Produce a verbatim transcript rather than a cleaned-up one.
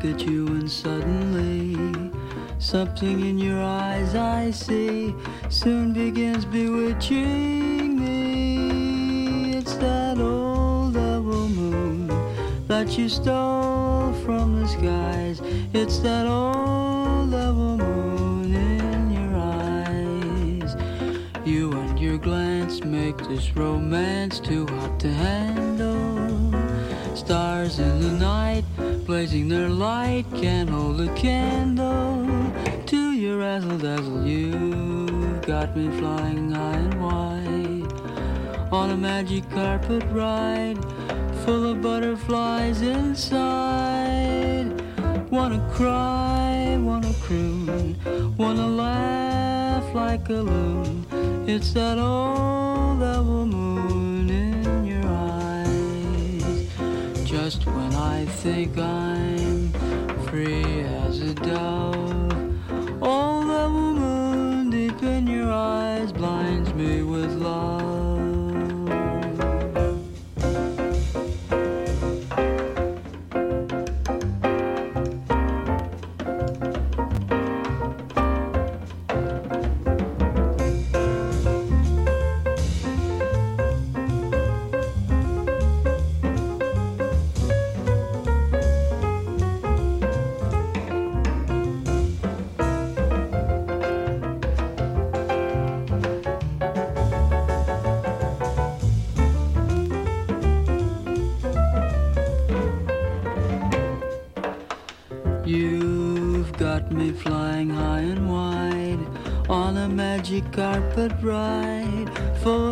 look at you and suddenly something in your eyes I see soon begins bewitching me. It's that old double moon that you stole from the skies. It's that old double moon in your eyes. You and your glance make this romance too hot to handle. Stars in the night blazing their light can't hold a candle to your razzle dazzle. You've got me flying high and wide on a magic carpet ride full of butterflies inside. Wanna cry, wanna croon, wanna laugh like a loon. It's that old double moon in your eyes. Just when I think I'm free as a dove, old double moon deep in your eyes blinds me with love. You've got me flying high and wide on a magic carpet ride full